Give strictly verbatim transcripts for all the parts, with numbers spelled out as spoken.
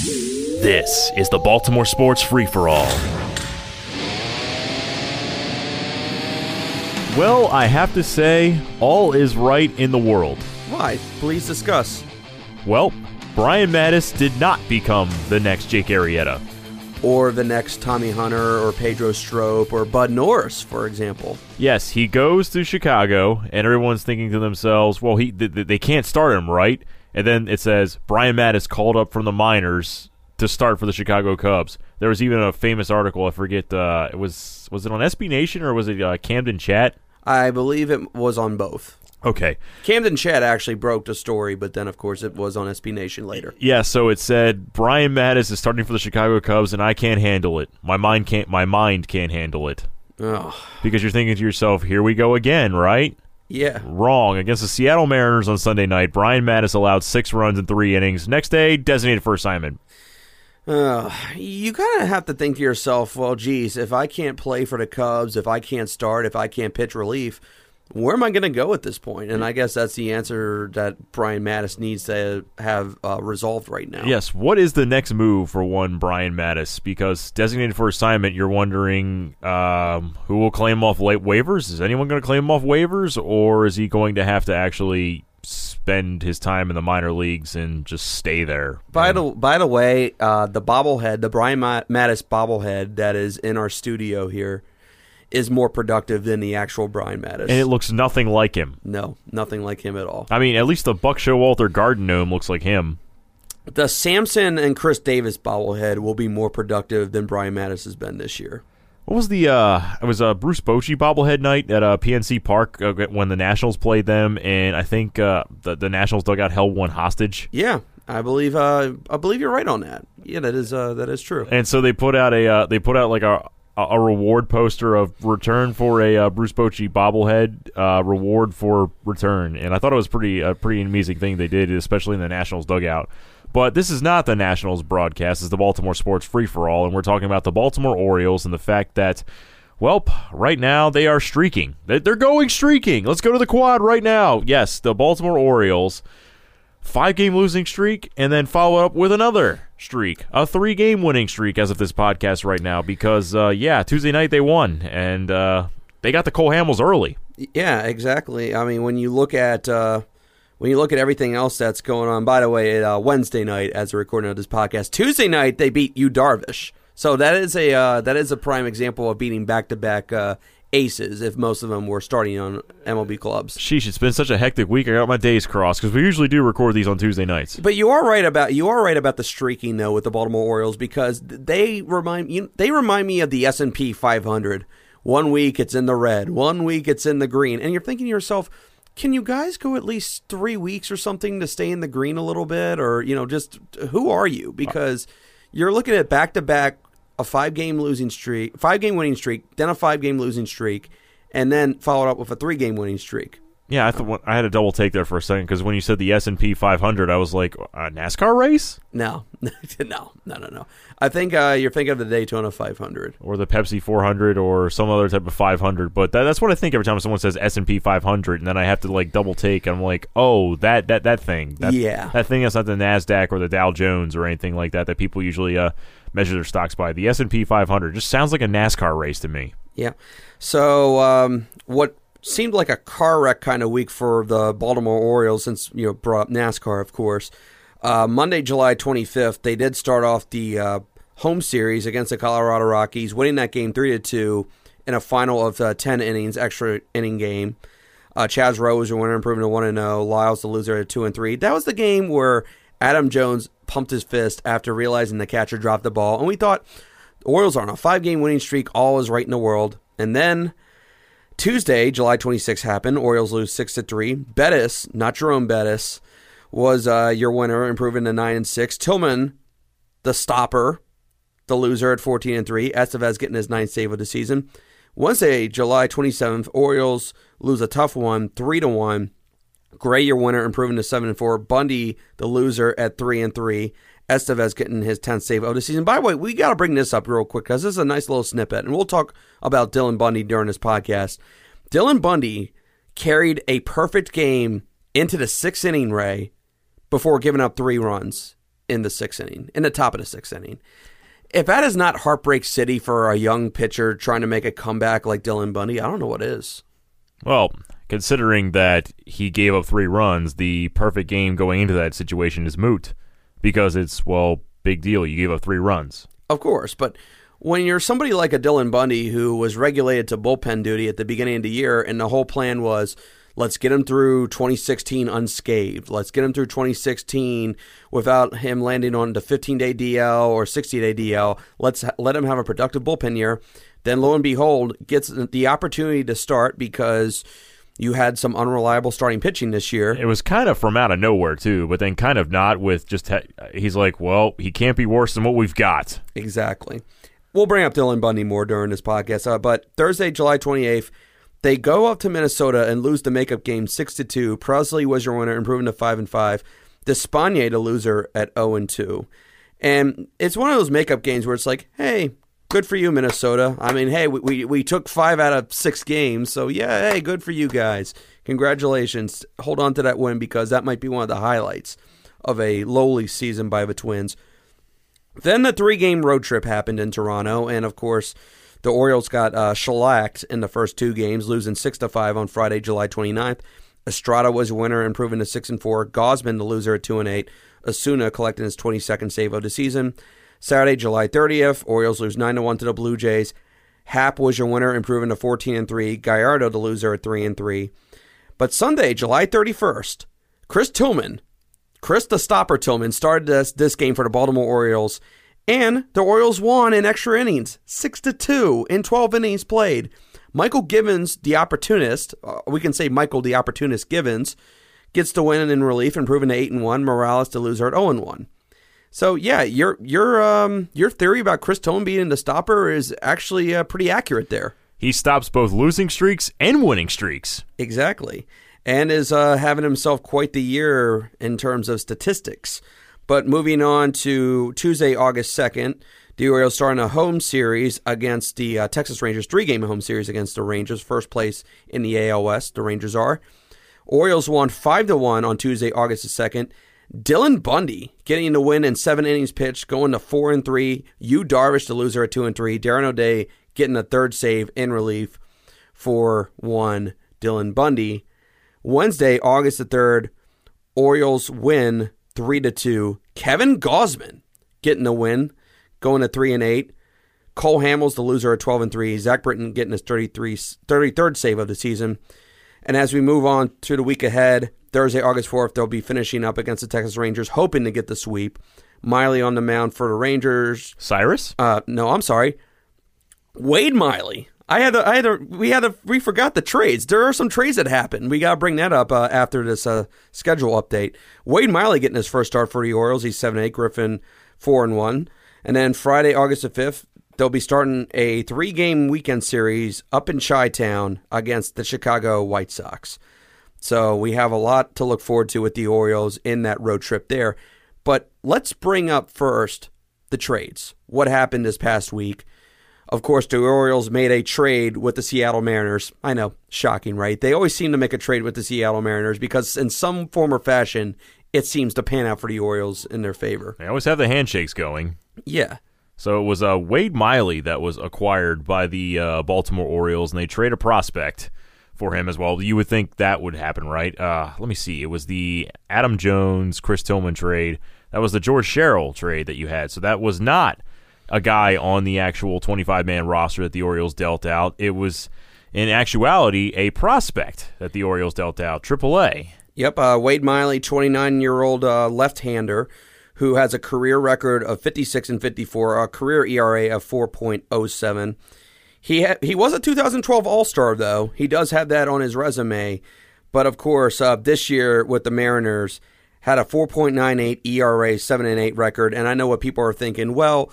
This is the Baltimore Sports Free-For-All. Well, I have to say, all is right in the world. Why? Please discuss. Well, Brian Matusz did not become the next Jake Arrieta. Or the next Tommy Hunter or Pedro Strop or Bud Norris, for example. Yes, he goes to Chicago, and everyone's thinking to themselves, well, he th- they can't start him, right? And then it says, Brian Matusz called up from the minors to start for the Chicago Cubs. There was even a famous article, I forget, uh, it was was it on S B Nation or was it uh, Camden Chat? I believe it was on both. Okay. Camden Chat actually broke the story, but then, of course, it was on S B Nation later. Yeah, so it said, Brian Matusz is starting for the Chicago Cubs, and I can't handle it. My mind can't, my mind can't handle it. Oh. Because you're thinking to yourself, here we go again, right? Yeah. Wrong. Against the Seattle Mariners on Sunday night, Brian Matusz allowed six runs in three innings. Next day, designated for assignment. Uh, you kind of have to think to yourself, well, geez, if I can't play for the Cubs, if I can't start, if I can't pitch relief, where am I going to go at this point? And I guess that's the answer that Brian Matusz needs to have uh, resolved right now. Yes, what is the next move for one Brian Matusz? Because designated for assignment, you're wondering um, who will claim him off late waivers? Is anyone going to claim him off waivers, or is he going to have to actually spend his time in the minor leagues and just stay there? By the by the way, uh, the bobblehead, the Brian Matusz bobblehead that is in our studio here, is more productive than the actual Brian Matusz. And it looks nothing like him. No, nothing like him at all. I mean, at least the Buck Showalter Garden Gnome looks like him. The Samson and Chris Davis bobblehead will be more productive than Brian Matusz has been this year. What was the, uh, it was a Bruce Bochy bobblehead night at uh, P N C Park uh, when the Nationals played them, and I think uh, the, the Nationals dugout held one hostage. Yeah, I believe uh, I believe you're right on that. Yeah, that is uh, that is true. And so they put out a, uh, they put out like a, a reward poster of return for a uh, Bruce Bochy bobblehead, uh, reward for return, and I thought it was pretty a pretty amazing thing they did, especially in the Nationals dugout. But this is not the Nationals broadcast. It's the Baltimore Sports Free-For-All, and we're talking about the Baltimore Orioles and the fact that, well, right now they are streaking. They're going streaking. Let's go to the quad right now. Yes, the Baltimore Orioles, five-game losing streak, and then follow up with another streak, a three-game winning streak as of this podcast right now because, uh, yeah, Tuesday night they won, and uh, they got the Cole Hamels early. Yeah, exactly. I mean, when you look at... Uh When you look at everything else that's going on, by the way, uh, Wednesday night, as we're recording of this podcast, Tuesday night they beat Yu Darvish. So that is a uh, that is a prime example of beating back-to-back uh, aces. If most of them were starting on M L B clubs. Sheesh, it's been such a hectic week. I got my days crossed because we usually do record these on Tuesday nights. But you are right about you are right about the streaking though with the Baltimore Orioles because they remind you they remind me of the S and P five hundred. One week it's in the red, one week it's in the green, and you're thinking to yourself, can you guys go at least three weeks or something to stay in the green a little bit? Or, you know, just who are you? Because you're looking at back-to-back, a five-game losing streak, five-game winning streak, then a five-game losing streak, and then followed up with a three-game winning streak. Yeah, I thought I had a double take there for a second because when you said the S and P five hundred, I was like, a NASCAR race? No, no, no, no, no. I think uh, you're thinking of the Daytona five hundred. Or the Pepsi four hundred or some other type of five hundred. But that, that's what I think every time someone says S and P five hundred, and then I have to like double take. And I'm like, oh, that that, that thing. That, yeah. That thing that's not the NASDAQ or the Dow Jones or anything like that that people usually uh, measure their stocks by. The S and P five hundred just sounds like a NASCAR race to me. Yeah. So um, what... seemed like a car wreck kind of week for the Baltimore Orioles since, you know, brought up NASCAR, of course. Uh, Monday, July twenty-fifth, they did start off the uh, home series against the Colorado Rockies, winning that game three to two in a final of uh, ten innings, extra inning game. Uh, Chaz Rowe was your winner, improving to one and oh. Lyles, the loser, at two and three. That was the game where Adam Jones pumped his fist after realizing the catcher dropped the ball. And we thought, the Orioles are on a five-game winning streak, all is right in the world. And then Tuesday, July twenty-sixth happened. Orioles lose six to three. Bettis, not Jerome Bettis, was uh, your winner, improving to nine and six. Tillman, the stopper, the loser at fourteen and three. Estevez getting his ninth save of the season. Wednesday, July twenty-seventh, Orioles lose a tough one, three to one. Gray, your winner, improving to seven and four. Bundy, the loser, at three and three. Estevez getting his tenth save of the season. By the way, we got to bring this up real quick because this is a nice little snippet, and we'll talk about Dylan Bundy during this podcast. Dylan Bundy carried a perfect game into the sixth inning, Ray, before giving up three runs. in the sixth inning, in the top of the sixth inning. If that is not heartbreak city for a young pitcher trying to make a comeback like Dylan Bundy, I don't know what is. Well, considering that he gave up three runs, the perfect game going into that situation is moot because it's, well, big deal. You gave up three runs. Of course, but when you're somebody like a Dylan Bundy who was regulated to bullpen duty at the beginning of the year and the whole plan was, let's get him through twenty sixteen unscathed. Let's get him through twenty sixteen without him landing on the fifteen-day D L or sixty-day D L. Let's let him have a productive bullpen year. Then, lo and behold, gets the opportunity to start because you had some unreliable starting pitching this year. It was kind of from out of nowhere, too, but then kind of not with just ha- he's like, well, he can't be worse than what we've got. Exactly. We'll bring up Dylan Bundy more during this podcast. Uh, but Thursday, July twenty-eighth, they go up to Minnesota and lose the makeup game six to two. Presley was your winner, improving to five and five. Despaigne, the loser, at oh and two. And it's one of those makeup games where it's like, hey, good for you, Minnesota. I mean, hey, we, we, we took five out of six games, so yeah, hey, good for you guys. Congratulations. Hold on to that win because that might be one of the highlights of a lowly season by the Twins. Then the three-game road trip happened in Toronto, and of course, the Orioles got uh, shellacked in the first two games, losing six to five on Friday, July twenty-ninth. Estrada was a winner, improving to six and four. Gausman, the loser, at two and eight. Osuna collecting his twenty-second save of the season. Saturday, July thirtieth, Orioles lose nine to one to the Blue Jays. Happ was your winner, improving to fourteen and three. Gallardo, the loser, at three and three. But Sunday, July thirty-first, Chris Tillman, Chris the Stopper Tillman, started this, this game for the Baltimore Orioles, and the Orioles won in extra innings, six to two in twelve innings played. Michael Givens, the opportunist, uh, we can say Michael the Opportunist Givens, gets the win in relief, improving to eight and one. Morales, the loser, at oh and one. So yeah, your your um your theory about Chris Tillman being the stopper is actually uh, pretty accurate there. He stops both losing streaks and winning streaks. Exactly, and is uh, having himself quite the year in terms of statistics. But moving on to Tuesday, August second, the Orioles starting a home series against the uh, Texas Rangers, three-game home series against the Rangers, first place in the A L West, the Rangers are. Orioles won five to one on Tuesday, August second. Dylan Bundy getting the win in seven innings pitched, going to four and three. Yu Darvish, the loser, at two and three. Darren O'Day getting the third save in relief for one Dylan Bundy. Wednesday, August the third, Orioles win three to two. Kevin Gausman getting the win, going to three and eight. Cole Hamels, the loser, at twelve and three. Zach Britton getting his thirty-third save of the season. And as we move on to the week ahead, Thursday, August fourth, they'll be finishing up against the Texas Rangers, hoping to get the sweep. Miley on the mound for the Rangers. Cyrus? Uh, no, I'm sorry. Wade Miley. I had, to, I had, to, we had, to, we forgot the trades. There are some trades that happened. We got to bring that up uh, after this uh, schedule update. Wade Miley getting his first start for the Orioles. He's seven and eight. Griffin four and one. And then Friday, August the fifth, they'll be starting a three-game weekend series up in Chi-Town against the Chicago White Sox. So we have a lot to look forward to with the Orioles in that road trip there. But let's bring up first the trades. What happened this past week? Of course, the Orioles made a trade with the Seattle Mariners. I know, shocking, right? They always seem to make a trade with the Seattle Mariners because in some form or fashion, it seems to pan out for the Orioles in their favor. They always have the handshakes going. Yeah. So it was uh, Wade Miley that was acquired by the uh, Baltimore Orioles, and they trade a prospect for him as well. You would think that would happen, right? Uh, let me see. It was the Adam Jones, Chris Tillman trade. That was the George Sherrill trade that you had. So that was not a guy on the actual twenty-five man roster that the Orioles dealt out. It was, in actuality, a prospect that the Orioles dealt out, triple A. Yep, uh, Wade Miley, twenty-nine-year-old uh, left-hander who has a career record of fifty-six and fifty-four, a career E R A of four point oh seven. He ha- he was a two thousand twelve All-Star, though. He does have that on his resume. But, of course, uh, this year with the Mariners, had a four point nine eight E R A, seven and eight record. And I know what people are thinking, well,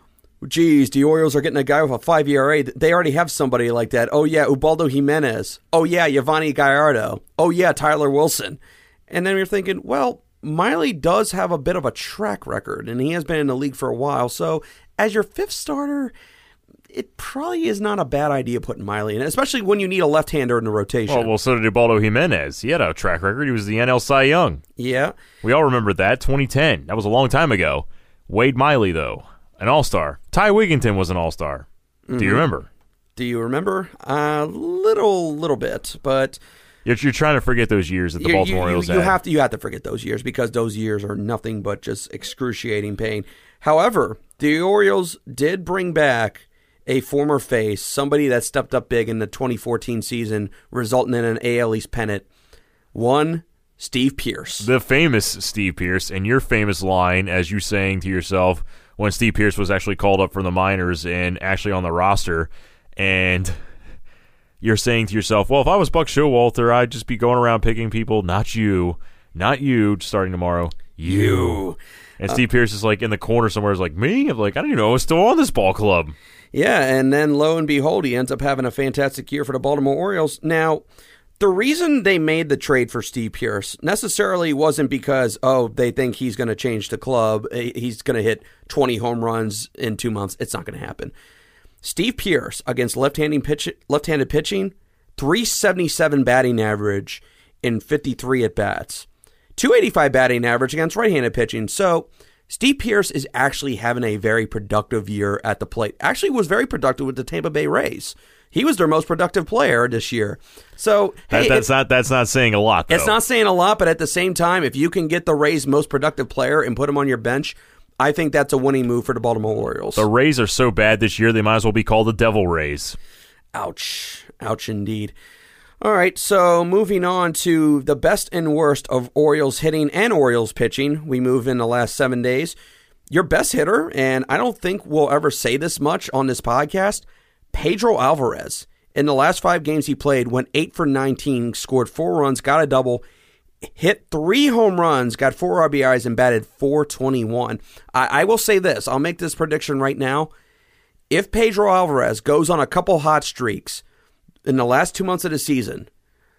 geez, the Orioles are getting a guy with a five E R A. They already have somebody like that. Oh, yeah, Ubaldo Jimenez. Oh, yeah, Yovani Gallardo. Oh, yeah, Tyler Wilson. And then you're thinking, well, Miley does have a bit of a track record, and he has been in the league for a while. So as your fifth starter, it probably is not a bad idea putting Miley in, especially when you need a left-hander in the rotation. Well, well, so did Ubaldo Jimenez. He had a track record. He was the N L Cy Young. Yeah. We all remember that, twenty ten. That was a long time ago. Wade Miley, though, an all-star. Ty Wigginton was an all-star. Mm-hmm. Do you remember? Do you remember? A uh, little, little bit, but... You're, you're trying to forget those years that the you, Baltimore you, Orioles you, had. You have to, you have to forget those years because those years are nothing but just excruciating pain. However, the Orioles did bring back a former face, somebody that stepped up big in the twenty fourteen season, resulting in an A L East pennant. One, Steve Pearce. The famous Steve Pearce, and your famous line as you saying to yourself when Steve Pearce was actually called up from the minors and actually on the roster, and you're saying to yourself, well, if I was Buck Showalter, I'd just be going around picking people, not you, not you, starting tomorrow, you. you. And Steve uh, Pearce is like in the corner somewhere, is like, me? I'm like, I don't even know I was still on this ball club. Yeah, and then lo and behold, he ends up having a fantastic year for the Baltimore Orioles. Now, the reason they made the trade for Steve Pearce necessarily wasn't because, oh, they think he's going to change the club, he's going to hit twenty home runs in two months. It's not going to happen. Steve Pearce, against left-handed, pitch, left-handed pitching, three seventy-seven batting average in fifty-three at-bats. two eighty-five batting average against right-handed pitching. So Steve Pearce is actually having a very productive year at the plate. Actually was very productive with the Tampa Bay Rays. He was their most productive player this year. So that, hey, that's not that's not saying a lot, though. It's not saying a lot, but at the same time, if you can get the Rays' most productive player and put him on your bench, I think that's a winning move for the Baltimore Orioles. The Rays are so bad this year, they might as well be called the Devil Rays. Ouch. Ouch indeed. All right, so moving on to the best and worst of Orioles hitting and Orioles pitching. We move in the last seven days. Your best hitter, and I don't think we'll ever say this much on this podcast, Pedro Alvarez. In the last five games he played, went eight for nineteen, scored four runs, got a double, hit three home runs, got four R B Is, and batted four twenty-one. I, I will say this. I'll make this prediction right now. If Pedro Alvarez goes on a couple hot streaks in the last two months of the season,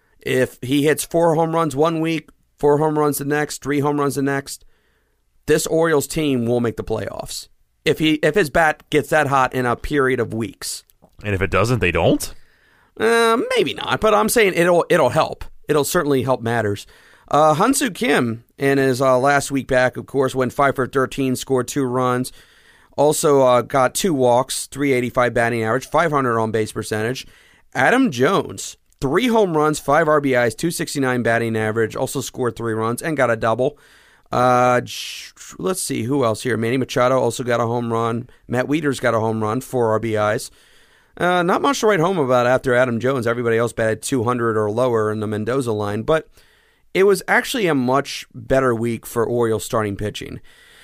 if he hits four home runs one week, four home runs the next, three home runs the next, this Orioles team will make the playoffs. If he if his bat gets that hot in a period of weeks. And if it doesn't, they don't? Uh, maybe not, but I'm saying it'll it'll help. It'll certainly help matters. Uh, Hyun-Soo Kim, in his uh, last week back, of course, went five for thirteen, scored two runs. Also uh, got two walks, three eighty-five batting average, five hundred on-base percentage. Adam Jones, three home runs, five R B Is, two sixty-nine batting average, also scored three runs and got a double. Uh, let's see, who else here? Manny Machado also got a home run. Matt Wieters got a home run, four R B Is. Uh, not much to write home about after Adam Jones. Everybody else batted two hundred or lower in the Mendoza line, but it was actually a much better week for Orioles starting pitching.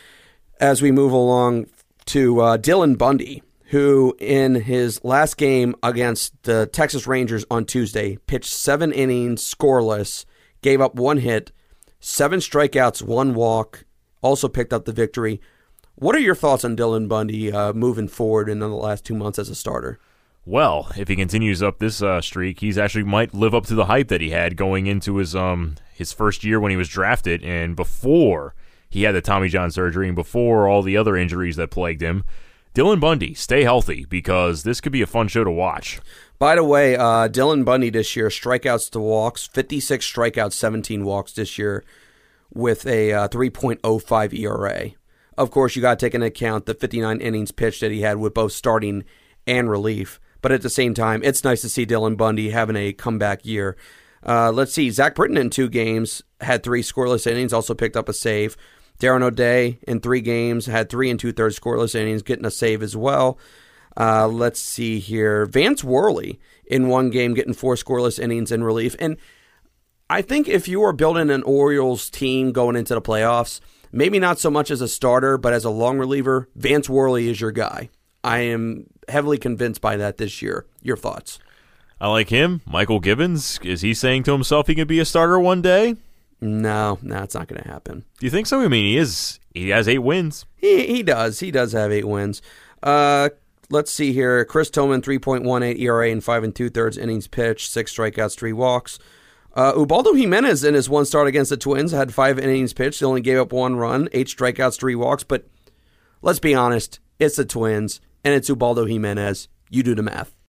As we move along to uh, Dylan Bundy, who in his last game against the Texas Rangers on Tuesday pitched seven innings scoreless, gave up one hit, seven strikeouts, one walk, also picked up the victory. What are your thoughts on Dylan Bundy uh, moving forward in the last two months as a starter? Well, if he continues up this uh, streak, he's actually might live up to the hype that he had going into his um his first year when he was drafted and before he had the Tommy John surgery and before all the other injuries that plagued him. Dylan Bundy, stay healthy because this could be a fun show to watch. By the way, uh, Dylan Bundy this year, strikeouts to walks, fifty-six strikeouts, seventeen walks this year with a uh, three point oh five E R A. Of course, you got to take into account the fifty-nine innings pitched that he had with both starting and relief. But at the same time, it's nice to see Dylan Bundy having a comeback year. Uh, let's see, Zach Britton in two games had three scoreless innings, also picked up a save. Darren O'Day in three games had three and two-thirds scoreless innings, getting a save as well. Uh, let's see here. Vance Worley in one game getting four scoreless innings in relief. And I think if you are building an Orioles team going into the playoffs, maybe not so much as a starter, but as a long reliever, Vance Worley is your guy. I am heavily convinced by that this year. Your thoughts? I like him. Michael Gibbons, is he saying to himself he could be a starter one day? No, no, it's not going to happen. Do you think so? I mean, he is. He has eight wins. He he does. He does have eight wins. Uh, let's see here. Chris Tillman, three point one eight E R A in five and two-thirds innings pitched, six strikeouts, three walks. Uh, Ubaldo Jimenez in his one start against the Twins had five innings pitched. He only gave up one run, eight strikeouts, three walks. But let's be honest, it's the Twins, and it's Ubaldo Jimenez. You do the math.